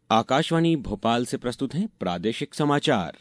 आकाशवाणी भोपाल से प्रस्तुत हैं प्रादेशिक समाचार।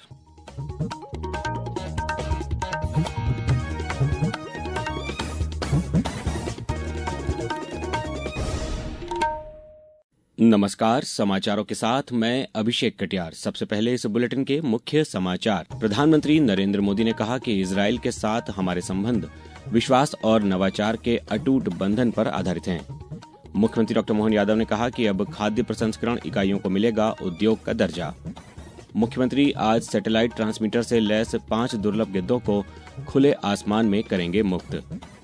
नमस्कार, समाचारों के साथ मैं अभिषेक कटियार। सबसे पहले इस बुलेटिन के मुख्य समाचार। प्रधानमंत्री नरेंद्र मोदी ने कहा कि इजरायल के साथ हमारे संबंध विश्वास और नवाचार के अटूट बंधन पर आधारित हैं। मुख्यमंत्री डॉक्टर मोहन यादव ने कहा कि अब खाद्य प्रसंस्करण इकाइयों को मिलेगा उद्योग का दर्जा। मुख्यमंत्री आज सैटेलाइट ट्रांसमीटर से लैस 5 दुर्लभ गिद्धों को खुले आसमान में करेंगे मुक्त।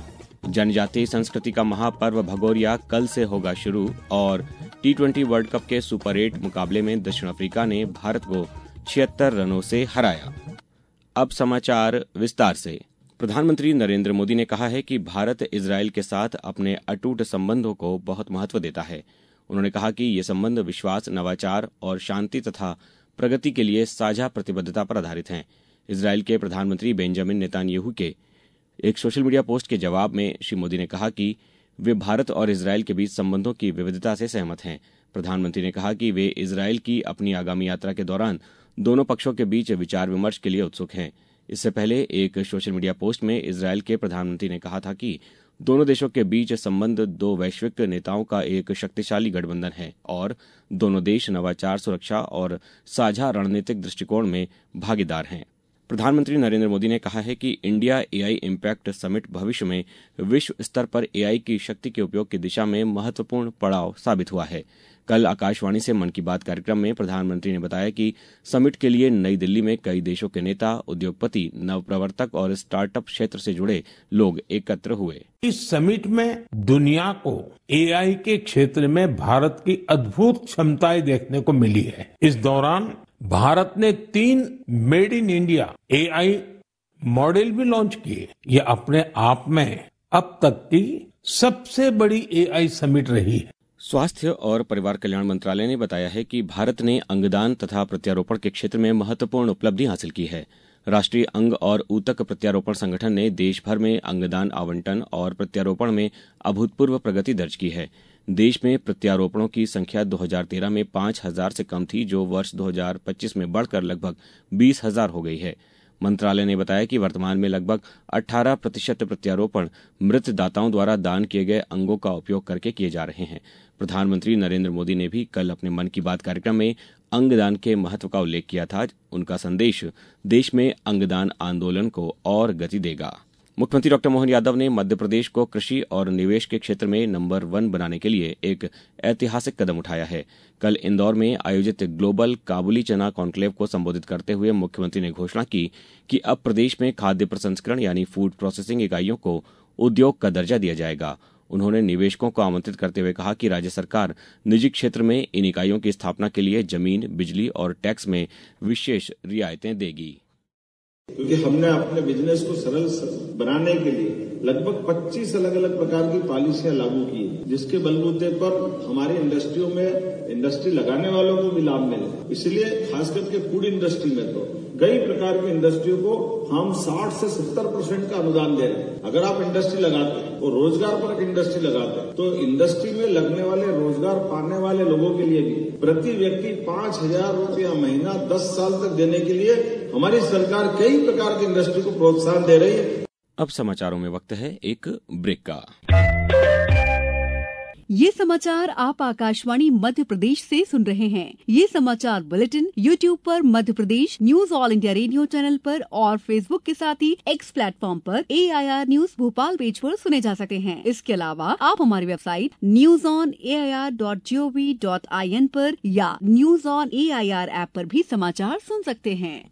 जनजातीय संस्कृति का महापर्व भगोरिया कल से होगा शुरू और T20 वर्ल्ड कप के सुपर 8 मुकाबले में दक्षिण अफ्रीका ने भारत को 76 रनों से हराया। अब समाचार विस्तार से। प्रधानमंत्री नरेंद्र मोदी ने कहा है कि भारत इजरायल के साथ अपने अटूट संबंधों को बहुत महत्व देता है। उन्होंने कहा कि ये संबंध विश्वास, नवाचार और शांति तथा प्रगति के लिए साझा प्रतिबद्धता पर आधारित हैं। इजरायल के प्रधानमंत्री बेंजामिन नेतान्याहू के एक सोशल मीडिया पोस्ट के जवाब में श्री मोदी ने कहा कि वे भारत और इजरायल के बीच संबंधों की विविधता से सहमत हैं। प्रधानमंत्री ने कहा कि वे इजरायल की अपनी आगामी यात्रा के दौरान दोनों पक्षों के बीच विचार विमर्श के लिए उत्सुक हैं। इससे पहले एक सोशल मीडिया पोस्ट में इजरायल के प्रधानमंत्री ने कहा था कि दोनों देशों के बीच संबंध दो वैश्विक नेताओं का एक शक्तिशाली गठबंधन है और दोनों देश नवाचार, सुरक्षा और साझा रणनीतिक दृष्टिकोण में भागीदार हैं। प्रधानमंत्री नरेंद्र मोदी ने कहा है कि इंडिया एआई इम्पैक्ट समिट भविष्य में विश्व स्तर पर एआई की शक्ति के उपयोग की दिशा में महत्वपूर्ण पड़ाव साबित हुआ है। कल आकाशवाणी से मन की बात कार्यक्रम में प्रधानमंत्री ने बताया कि समिट के लिए नई दिल्ली में कई देशों के नेता, उद्योगपति, नवप्रवर्तक और स्टार्टअप क्षेत्र से जुड़े लोग एकत्र हुए। इस समिट में दुनिया को एआई के क्षेत्र में भारत की अद्भुत क्षमताएं देखने को मिली है। इस दौरान भारत ने 3 made in India AI model भी लॉन्च किए। ये अपने आप में अब तक की सबसे बड़ी एआई समिट रही है। स्वास्थ्य और परिवार कल्याण मंत्रालय ने बताया है कि भारत ने अंगदान तथा प्रत्यारोपण के क्षेत्र में महत्वपूर्ण उपलब्धि हासिल की है। राष्ट्रीय अंग और ऊतक प्रत्यारोपण संगठन ने देश भर में अंगदान आवंटन और प्रत्यारोपण में अभूतपूर्व प्रगति दर्ज की है। देश में प्रत्यारोपणों की संख्या 2013 में 5,000 से कम थी, जो वर्ष 2025 में बढ़कर लगभग 20,000 हो गई है। मंत्रालय ने बताया कि वर्तमान में लगभग 18% प्रत्यारोपण मृत दाताओं द्वारा दान किए गए अंगों का उपयोग करके किए जा रहे हैं। प्रधानमंत्री नरेंद्र मोदी ने भी कल अपने मन की बात कार्यक्रम में अंगदान के महत्व का उल्लेख किया था। उनका संदेश देश में अंगदान आंदोलन को और गति देगा। मुख्यमंत्री डॉक्टर मोहन यादव ने मध्य प्रदेश को कृषि और निवेश के क्षेत्र में नंबर 1 बनाने के लिए एक ऐतिहासिक कदम उठाया है। कल इंदौर में आयोजित ग्लोबल काबुली चना कॉन्क्लेव को संबोधित करते हुए मुख्यमंत्री ने घोषणा की कि अब प्रदेश में खाद्य प्रसंस्करण यानी फूड प्रोसेसिंग इकाइयों को उद्योग का दर्जा दिया जाएगा। उन्होंने निवेशकों को आमंत्रित करते हुए कहा कि राज्य सरकार निजी क्षेत्र में इन इकाइयों की स्थापना के लिए जमीन, बिजली और टैक्स में विशेष रियायतें देगी। क्योंकि हमने अपने बिजनेस को सरल बनाने के लिए लगभग 25 अलग अलग प्रकार की पॉलिसियां लागू की, जिसके बलबूते पर हमारी इंडस्ट्रियों में इंडस्ट्री लगाने वालों को भी लाभ मिले। इसलिए खास करके फूड इंडस्ट्री में तो कई प्रकार की इंडस्ट्रियों को हम 60 से 70% का अनुदान दे रहे हैं। अगर आप इंडस्ट्री लगाते हैं और रोजगार पर एक इंडस्ट्री लगाते हैं तो इंडस्ट्री में लगने वाले रोजगार पाने वाले लोगों के लिए भी प्रति व्यक्ति 5,000 रुपया महीना 10 साल तक देने के लिए हमारी सरकार कई प्रकार की इंडस्ट्री को प्रोत्साहन दे रही है। अब समाचारों में वक्त है एक ब्रेक का। ये समाचार आप आकाशवाणी मध्य प्रदेश से सुन रहे हैं। ये समाचार बुलेटिन YouTube पर Madhya Pradesh news all India radio channel पर और Facebook के साथ ही X प्लेटफॉर्म पर AIR न्यूज भोपाल पेज पर सुने जा सकते हैं। इसके अलावा आप हमारी वेबसाइट newsonair.gov.in पर या न्यूज ऑन AIR ऐप पर भी समाचार सुन सकते हैं।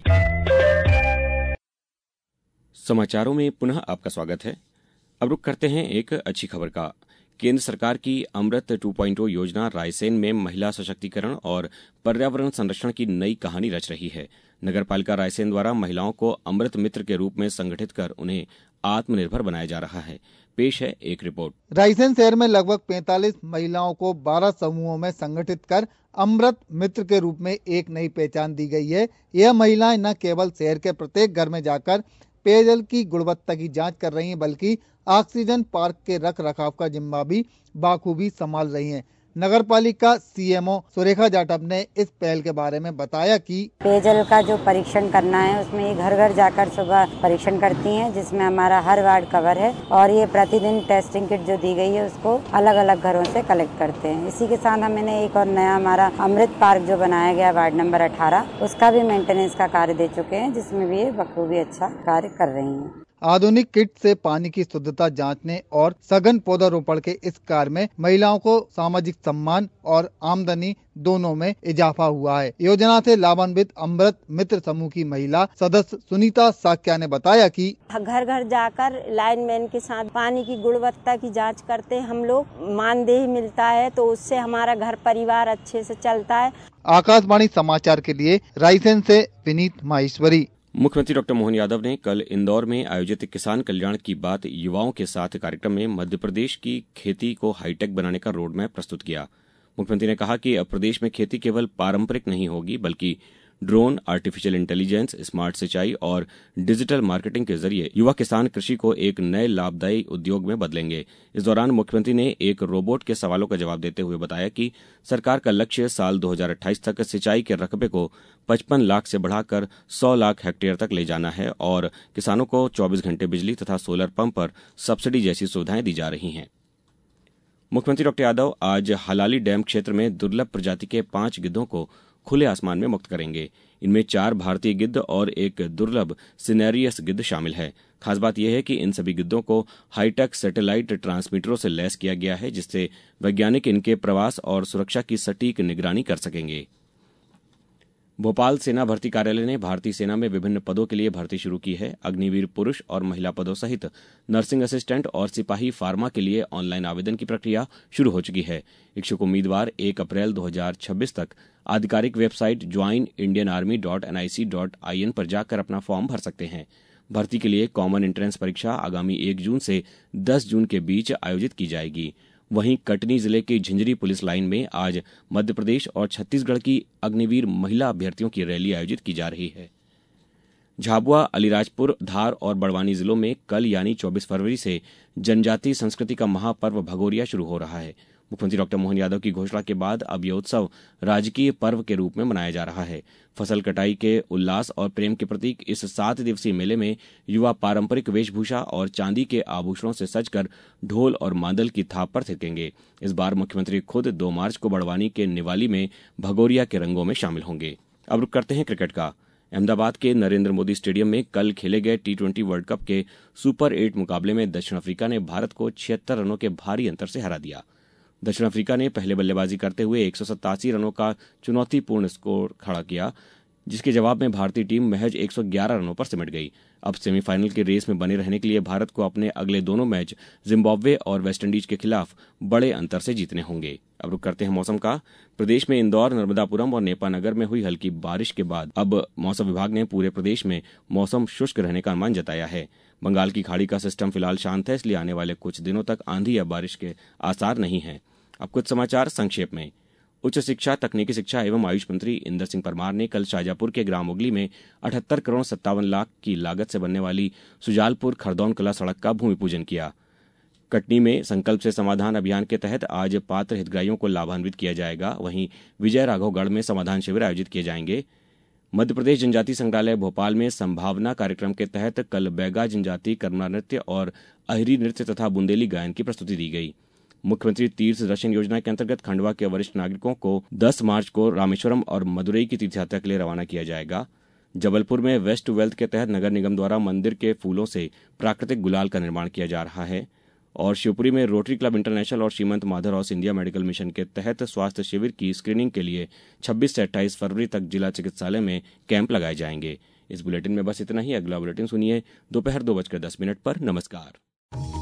समाचारों में पुनः आपका स्वागत है। अब रुक करते हैं एक अच्छी खबर का। केंद्र सरकार की अमृत 2.0 योजना रायसेन में महिला सशक्तिकरण और पर्यावरण संरक्षण की नई कहानी रच रही है। नगरपालिका रायसेन द्वारा महिलाओं को अमृत मित्र के रूप में संगठित कर उन्हें आत्मनिर्भर बनाया जा रहा है। पेश है एक रिपोर्ट। रायसेन शहर में लगभग 45 महिलाओं को 12 समूहों में संगठित कर अमृत मित्र के रूप में एक नई पहचान दी गई है। यह महिलाएं न केवल शहर के प्रत्येक घर में जाकर पेयजल की गुणवत्ता की जांच कर रही हैं, बल्कि ऑक्सीजन पार्क के रख रखाव का जिम्मा भी बाखूबी संभाल रही हैं। नगर पालिका सीएमओ सुरेखा जाटव ने इस पहल के बारे में बताया कि पेयजल का जो परीक्षण करना है उसमें ये घर घर जाकर सुबह परीक्षण करती हैं, जिसमें हमारा हर वार्ड कवर है और ये प्रतिदिन टेस्टिंग किट जो दी गई है उसको अलग अलग घरों से कलेक्ट करते हैं। इसी के साथ हमने एक और नया हमारा अमृत पार्क जो बनाया गया वार्ड नंबर 18 उसका भी मेंटेनेंस का कार्य दे चुके हैं, जिसमें भी ये बखूबी अच्छा कार्य कर रही हैं। आधुनिक किट से पानी की शुद्धता जांचने और सघन पौधारोपण के इस कार्य में महिलाओं को सामाजिक सम्मान और आमदनी दोनों में इजाफा हुआ है। योजना से लाभान्वित अमृत मित्र समूह की महिला सदस्य सुनीता साक्या ने बताया कि घर घर जाकर लाइनमैन के साथ पानी की गुणवत्ता की जांच करते हैं हम लोग, मानदेय मिलता है तो उससे हमारा घर परिवार अच्छे से चलता है। आकाशवाणी समाचार के लिए रायसेन से विनीत माहेश्वरी। मुख्यमंत्री डॉक्टर मोहन यादव ने कल इंदौर में आयोजित किसान कल्याण की बात युवाओं के साथ कार्यक्रम में मध्य प्रदेश की खेती को हाईटेक बनाने का रोड मैप प्रस्तुत किया। मुख्यमंत्री ने कहा कि अब प्रदेश में खेती केवल पारंपरिक नहीं होगी बल्कि ड्रोन, आर्टिफिशियल इंटेलिजेंस, स्मार्ट सिंचाई और डिजिटल मार्केटिंग के जरिए युवा किसान कृषि को एक नए लाभदायी उद्योग में बदलेंगे। इस दौरान मुख्यमंत्री ने एक रोबोट के सवालों का जवाब देते हुए बताया कि सरकार का लक्ष्य साल 2028 तक सिंचाई के रकबे को 55 लाख से बढ़ाकर 100 लाख हेक्टेयर तक ले जाना है और किसानों को 24 घंटे बिजली तथा सोलर पंप पर सब्सिडी जैसी सुविधाएं दी जा रही हैं। मुख्यमंत्री डॉक्टर यादव आज हलाली डैम क्षेत्र में दुर्लभ प्रजाति के 5 गिद्धों को खुले आसमान में मुक्त करेंगे। इनमें 4 भारतीय गिद्ध और एक दुर्लभ सिनेरियस गिद्ध शामिल है। खास बात यह है कि इन सभी गिद्धों को हाईटेक सैटेलाइट ट्रांसमीटरों से लैस किया गया है, जिससे वैज्ञानिक इनके प्रवास और सुरक्षा की सटीक निगरानी कर सकेंगे। भोपाल सेना भर्ती कार्यालय ने भारतीय सेना में विभिन्न पदों के लिए भर्ती शुरू की है। अग्निवीर पुरुष और महिला पदों सहित नर्सिंग असिस्टेंट और सिपाही फार्मा के लिए ऑनलाइन आवेदन की प्रक्रिया शुरू हो चुकी है। इच्छुक उम्मीदवार 1 अप्रैल 2026 तक आधिकारिक वेबसाइट joinindianarmy.nic.in पर जाकर अपना फॉर्म भर सकते हैं। भर्ती के लिए कॉमन एंट्रेंस परीक्षा आगामी 1 जून से 10 जून के बीच आयोजित की जाएगी। वहीं कटनी जिले की झिंझरी पुलिस लाइन में आज मध्य प्रदेश और छत्तीसगढ़ की अग्निवीर महिला अभ्यर्थियों की रैली आयोजित की जा रही है। झाबुआ, अलीराजपुर, धार और बड़वानी जिलों में कल यानी 24 फरवरी से जनजातीय संस्कृति का महापर्व भगोरिया शुरू हो रहा है। मुख्यमंत्री डॉक्टर मोहन यादव की घोषणा के बाद अब यह उत्सव राजकीय पर्व के रूप में मनाया जा रहा है। फसल कटाई के उल्लास और प्रेम के प्रतीक इस 7 दिवसीय मेले में युवा पारंपरिक वेशभूषा और चांदी के आभूषणों से सजकर ढोल और मादल की थाप पर थिरकेंगे। इस बार मुख्यमंत्री खुद 2 मार्च को बड़वानी के निवाली में भगोरिया के रंगों में शामिल होंगे। अब रुक करते हैं क्रिकेट का। अहमदाबाद के नरेंद्र मोदी स्टेडियम में कल खेले गए T20 वर्ल्ड कप के सुपर 8 मुकाबले में दक्षिण अफ्रीका ने भारत को 76 रनों के भारी अंतर से हरा दिया। दक्षिण अफ्रीका ने पहले बल्लेबाजी करते हुए 187 रनों का चुनौतीपूर्ण स्कोर खड़ा किया, जिसके जवाब में भारतीय टीम महज 111 रनों पर सिमट गई। अब सेमीफाइनल की रेस में बने रहने के लिए भारत को अपने अगले दोनों मैच जिम्बाब्वे और वेस्टइंडीज के खिलाफ बड़े अंतर से जीतने होंगे। अब रुक करते हैं मौसम का। प्रदेश में इंदौर, नर्मदापुरम और नेपानगर में हुई हल्की बारिश के बाद अब मौसम विभाग ने पूरे प्रदेश में मौसम शुष्क रहने का अनुमान जताया है। बंगाल की खाड़ी का सिस्टम फिलहाल शांत है, इसलिए आने वाले कुछ दिनों तक आंधी या बारिश के आसार नहीं है। अब कुछ समाचार संक्षेप में। उच्च शिक्षा, तकनीकी शिक्षा एवं आयुष मंत्री इंदर सिंह परमार ने कल शाजापुर के ग्राम उगली में 78 करोड़ 57 लाख की लागत से बनने वाली सुजालपुर खरदौन कला सड़क का भूमि पूजन किया। कटनी में संकल्प से समाधान अभियान के तहत आज पात्र हितग्राहियों को लाभान्वित किया जाएगा। वहीं विजय राघवगढ़ में समाधान शिविर आयोजित किए जाएंगे। मध्य प्रदेश जनजातीय संग्रहालय भोपाल में संभावना कार्यक्रम के तहत कल बैगा जनजाति कर्मा नृत्य और अहिरी नृत्य तथा बुंदेली गायन की प्रस्तुति दी गई। मुख्यमंत्री तीर्थ दर्शन योजना के अंतर्गत खंडवा के वरिष्ठ नागरिकों को 10 मार्च को रामेश्वरम और मदुरई की तीर्थयात्रा के लिए रवाना किया जाएगा। जबलपुर में वेस्ट टू वेल्थ के तहत नगर निगम द्वारा मंदिर के फूलों से प्राकृतिक गुलाल का निर्माण किया जा रहा है। और शिवपुरी में रोटरी क्लब इंटरनेशनल और Shrimant Madhavrao India medical mission के तहत स्वास्थ्य शिविर की स्क्रीनिंग के लिए 26 से 28 फरवरी तक जिला चिकित्सालय में कैंप लगाए जाएंगे। इस बुलेटिन में बस इतना ही। अगला बुलेटिन सुनिए दोपहर 2:10 पर। नमस्कार।